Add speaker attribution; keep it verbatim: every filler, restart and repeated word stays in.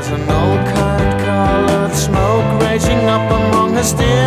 Speaker 1: There's an old kind colored smoke raging up among her steel